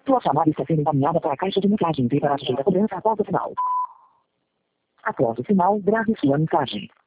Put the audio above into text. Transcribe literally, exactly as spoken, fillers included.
Sua chamada está sendo encaminhada para a caixa de mensagem e para a caixa da cobrança após o sinal. Após o sinal, grave sua mensagem.